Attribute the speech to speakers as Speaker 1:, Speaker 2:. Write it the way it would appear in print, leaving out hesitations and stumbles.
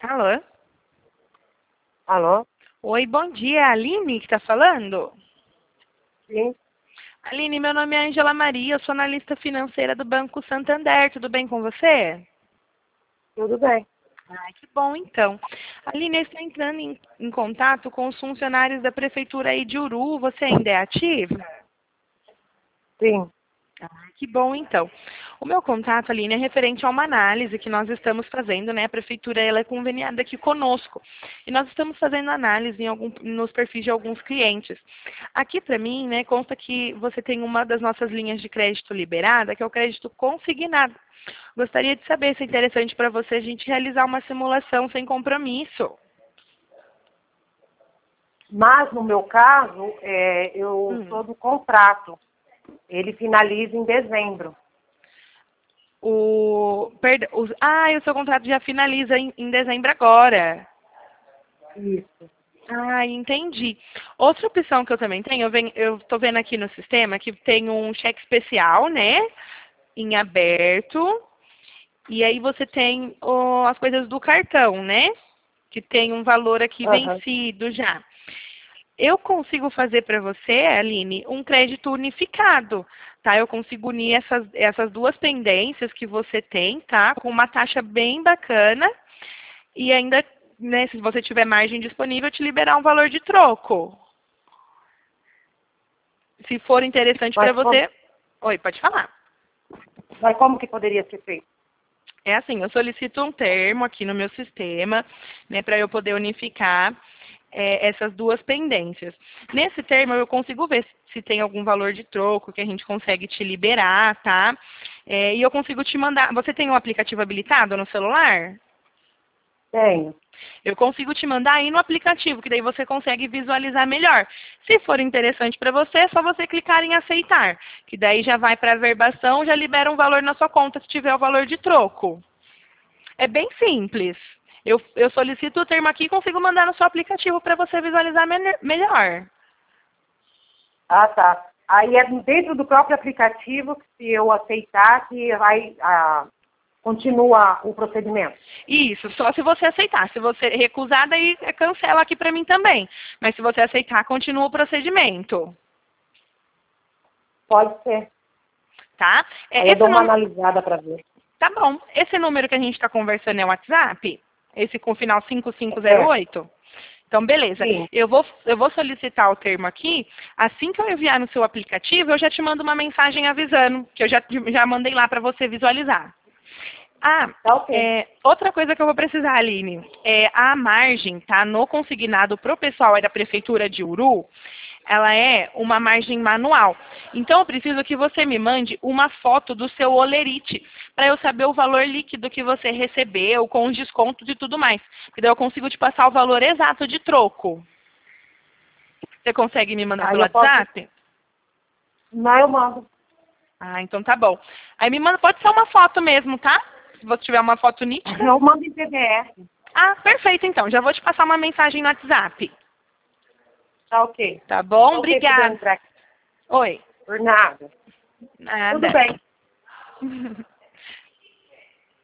Speaker 1: Alô?
Speaker 2: Alô?
Speaker 1: Oi, bom dia. É a Aline que está falando?
Speaker 2: Sim,
Speaker 1: Aline, meu nome é Angela Maria, eu sou analista financeira do Banco Santander. Tudo bem com você?
Speaker 2: tudo bem.
Speaker 1: Ai, que bom então. Aline, eu estou entrando em contato com os funcionários da Prefeitura aí de Uru. Você ainda é ativa?
Speaker 2: Sim.
Speaker 1: Ah, que bom, então. O meu contato, Aline, é referente a uma análise que nós estamos fazendo, né? A prefeitura ela é conveniada aqui conosco. E nós estamos fazendo análise nos perfis de alguns clientes. Aqui, para mim, né, consta que você tem uma das nossas linhas de crédito liberada, que é o crédito consignado. Gostaria de saber se é interessante para você a gente realizar uma simulação sem compromisso.
Speaker 2: Mas, no meu caso, eu
Speaker 1: Hum.
Speaker 2: sou do contrato. Ele finaliza em dezembro.
Speaker 1: O seu contrato já finaliza em dezembro agora.
Speaker 2: Isso.
Speaker 1: Ah, entendi. Outra opção que eu também tenho, eu estou vendo aqui no sistema que tem um cheque especial, né? Em aberto. E aí você tem as coisas do cartão, né? Que tem um valor aqui
Speaker 2: Aham.
Speaker 1: vencido já. Eu consigo fazer para você, Aline, um crédito unificado, tá? Eu consigo unir essas duas pendências que você tem, tá? Com uma taxa bem bacana e ainda, né, se você tiver margem disponível, te liberar um valor de troco. Se for interessante para
Speaker 2: Mas,
Speaker 1: você. Oi, pode falar.
Speaker 2: mas como que poderia ser feito?
Speaker 1: É assim, eu solicito um termo aqui no meu sistema, né, para eu poder unificar essas duas pendências. Nesse termo, eu consigo ver se tem algum valor de troco que a gente consegue te liberar, tá? E eu consigo te mandar. Você tem um aplicativo habilitado no celular?
Speaker 2: Tenho.
Speaker 1: Eu consigo te mandar aí no aplicativo, que daí você consegue visualizar melhor. Se for interessante para você, é só você clicar em aceitar, que daí já vai para a verbação, já libera um valor na sua conta se tiver o valor de troco. É bem simples. Eu solicito o termo aqui e consigo mandar no seu aplicativo para você visualizar melhor.
Speaker 2: Ah, tá. Aí é dentro do próprio aplicativo, que se eu aceitar, que vai, continua o procedimento.
Speaker 1: Isso, só se você aceitar. Se você recusar, daí cancela aqui para mim também. Mas se você aceitar, continua o procedimento.
Speaker 2: Pode ser.
Speaker 1: Tá?
Speaker 2: Aí eu dou uma analisada para ver.
Speaker 1: Tá bom. Esse número que a gente está conversando é o WhatsApp? Esse com final
Speaker 2: É,
Speaker 1: 5508? Então, beleza.
Speaker 2: sim.
Speaker 1: Eu vou solicitar o termo aqui. Assim que eu enviar no seu aplicativo, eu já te mando uma mensagem avisando, que eu já mandei lá para você visualizar. Ah,
Speaker 2: Tá ok.
Speaker 1: outra coisa que eu vou precisar, Aline, a margem, tá? No consignado para o pessoal aí da Prefeitura de Uru, ela é uma margem manual. Então, eu preciso que você me mande uma foto do seu olerite, para eu saber o valor líquido que você recebeu, com os descontos e tudo mais. Porque daí eu consigo te passar o valor exato de troco. Você consegue me mandar
Speaker 2: Aí
Speaker 1: pelo
Speaker 2: eu posso.
Speaker 1: WhatsApp?
Speaker 2: Não, eu mando.
Speaker 1: Ah, então tá bom. Aí me manda, pode ser uma foto mesmo, tá? Se você tiver uma foto nítida.
Speaker 2: Eu mando em PDF.
Speaker 1: Ah, perfeito então. Já vou te passar uma mensagem no WhatsApp.
Speaker 2: Tá ok.
Speaker 1: Tá bom?
Speaker 2: Tá ok por
Speaker 1: Obrigada.
Speaker 2: entrar.
Speaker 1: Oi.
Speaker 2: Por nada. Tudo
Speaker 1: Nada.
Speaker 2: bem.